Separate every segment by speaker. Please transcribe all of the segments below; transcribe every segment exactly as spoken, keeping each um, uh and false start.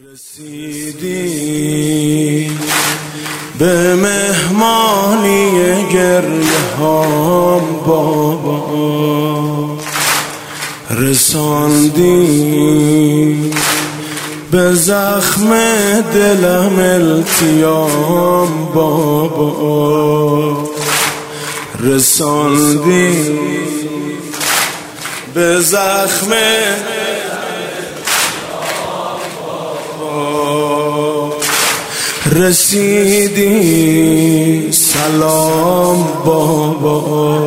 Speaker 1: رسیدی به مهمانی گریه هام بابا، رساندی به زخم دلم التیام بابا، رساندی به زخم رسیدی سلام بابا،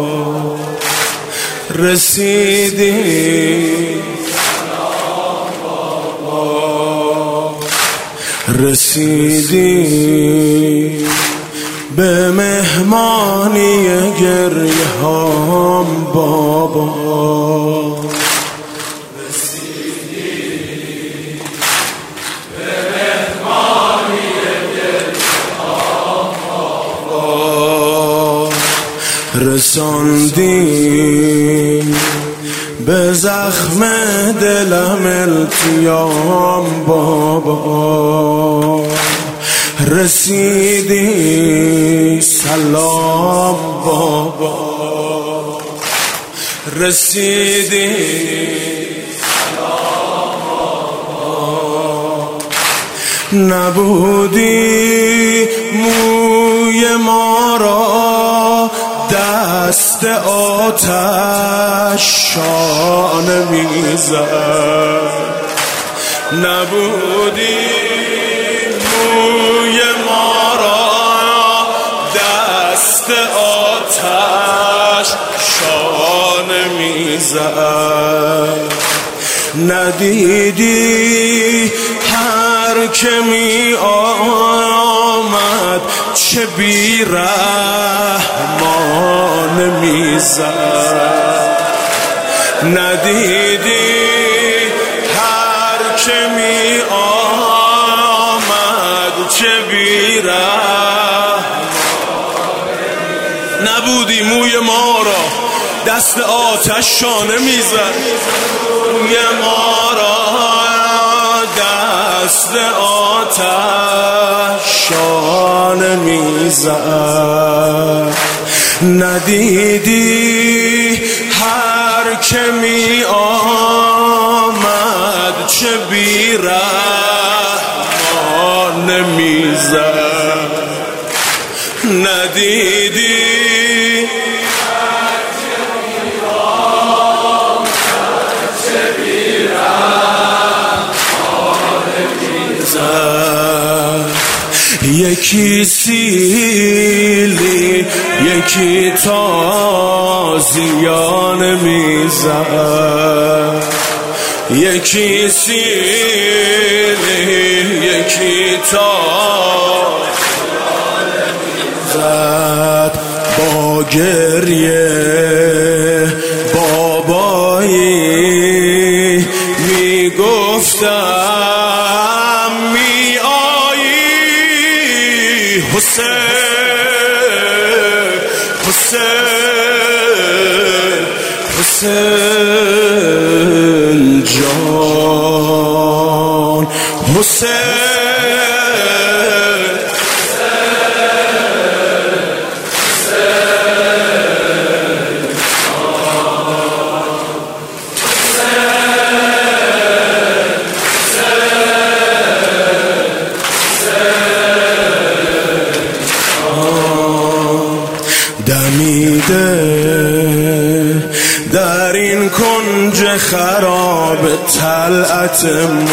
Speaker 1: رسیدی سلام بابا، رسیدی به مهمانی گریه هام بابا، رساندی به زخم دلم التیام بابا، رسیدی سلام بابا، رسیدی سلام بابا، نبودی موی ما را دست آتش شانه میزد، نبودی موی ما را دست آتش شانه میزد، ندیدی هر که می آمد چه بی رحمان میزد، ندیدی هر که می آمد چه بی رحمان، نبودی موی ما را دست آتش شانه میزد، موی ما را دست آتش شانه میزد، ندیدی هر که می آمد چه بی رحمان میزد، ندیدی یکی سیلی یکی تازیانه میزد، یکی سیلی یکی تازیانه میزد، با گریه بابایی میگفتم می حسین حسین حسین جان، حسین دمیده در این کنج خراب طلعت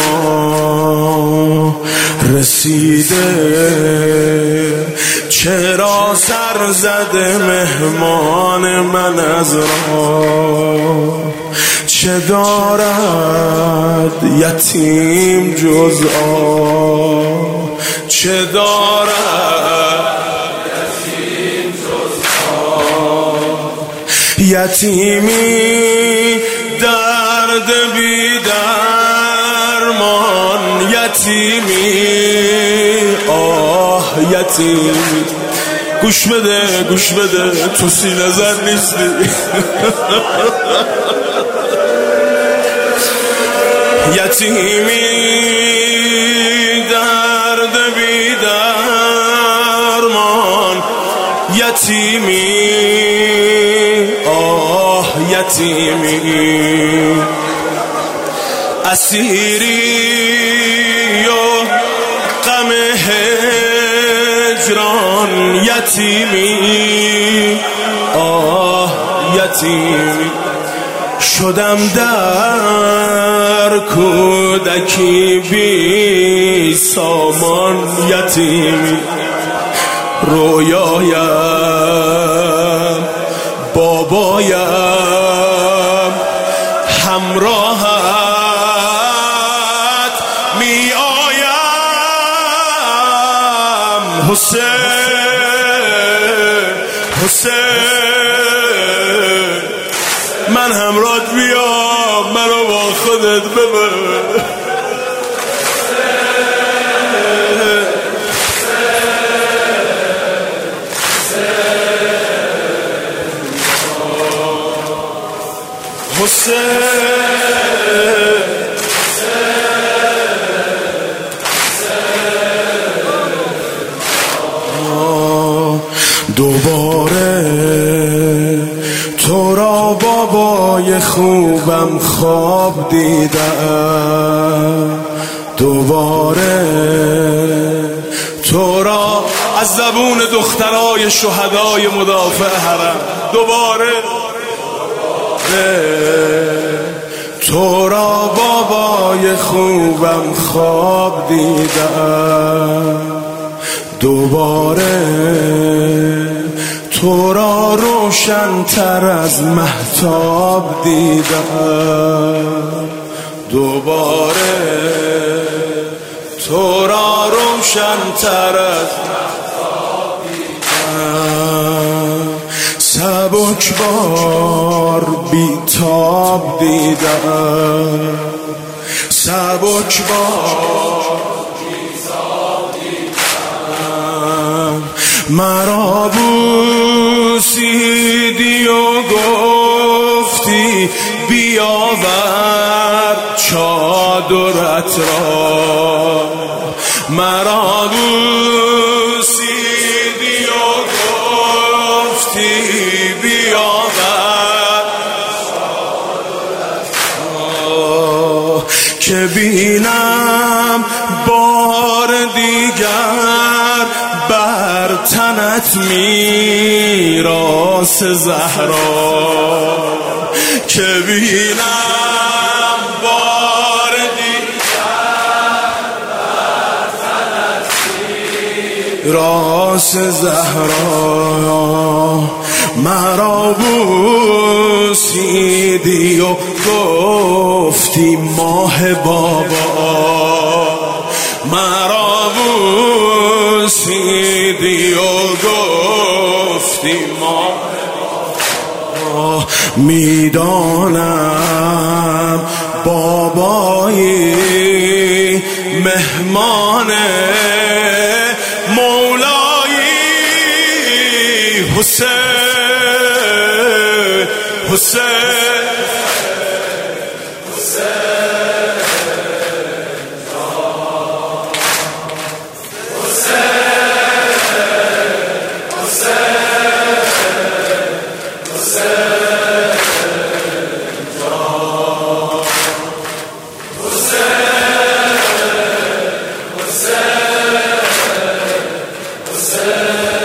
Speaker 1: ما، رسیده چرا سر زده مهمان من از راه، چه دارد یتیم جز آه، چه دارد یتیمی درد بی درمان، یتیمی آه یتیمی، گوش بده گوش بده تو سینه زن نیستی یتیمی یتیمی آه یتیمی اسیری و غم هجران یتیمی آه یتیمی شدم در کودکی بی سامان یتیمی رویایم بابایم همراهت می آیم حسین حسین من همراهت بیام منو با خودت ببر دوباره تو را بابای خوبم خواب دیدم دوباره تو را از زبون دخترای شهدای مدافع حرم دوباره تو را بابای خوبم خواب دیدم دوباره تو را روشن تر از مهتاب دیدم دوباره تو را روشن تر از مهتاب دیدم سبکبار بیتاب دیدم سبکبار بیتاب دیدم مرا بوسیدی و گفتی بیاور چادرت را مرا بوسیدی و گفتی بیاور چادرت را که بینم بار دیگر بر تنت میراث زهرا که بینم بار دیگر بر تنت میراث زهرا مرا بوسیدی و گفتی ماه بابا مرا بوسیدی و گفتی ماه بابا میدانم بابایی مهمان مولایی حسین حسین
Speaker 2: Hussein